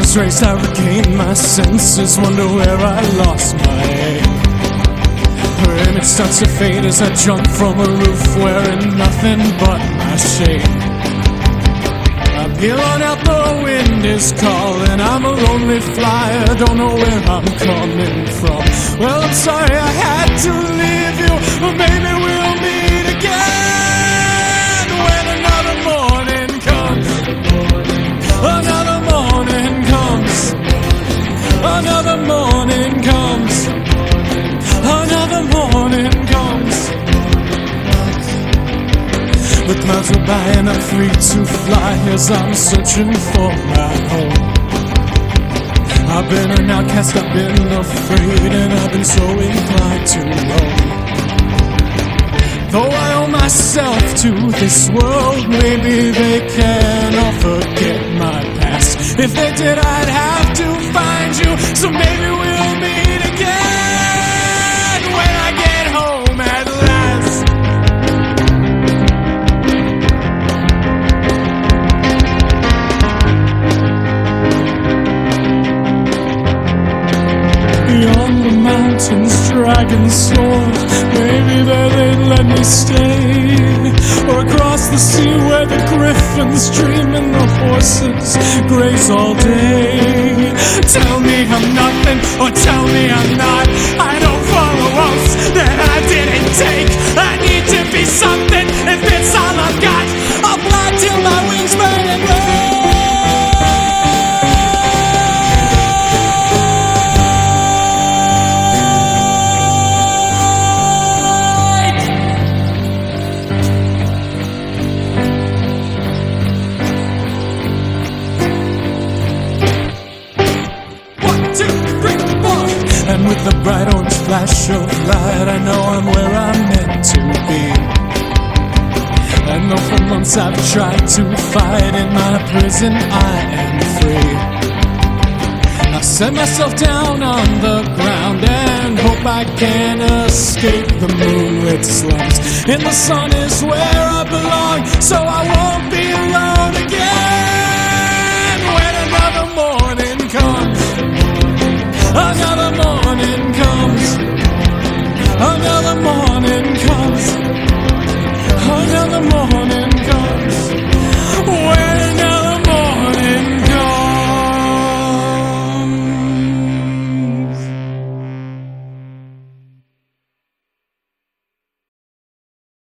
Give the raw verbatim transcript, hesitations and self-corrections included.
was raised, I regained my senses, wonder where I lost my aim. Her image starts to fade as I jump from a roof, wearing nothing but my shame. I peel on out, the wind is calling, I'm a lonely flyer, don't know where I'm coming from. Well, I'm sorry I had to leave you, but maybe we'll meet again when another morning comes. Another morning comes. Another morning comes. Another morning comes. The clouds are by and I'm free to fly as I'm searching for my home. I've been an outcast, I've been afraid, and I've been so inclined to roam. Though I owe myself to this world, maybe they can all forget my past. If they did, I'd have to find you, so maybe we'll meet again when I get home at last. Beyond the mountains, dragons soar. Maybe there they'd let me stay. Or across the sea where the griffins dream and the horses graze all day. Tell me I'm nothing, or tell me I'm not. I don't follow oaths that I didn't take. I need to be something if it's all I've got. I'll fly till my wings burn and burn. And with the bright orange flash of light, I know I'm where I'm meant to be. And though for months I've tried to fight in my prison, I am free. I set myself down on the ground and hope I can escape the moonlit slums. And the sun is where I belong, so I won't be alone.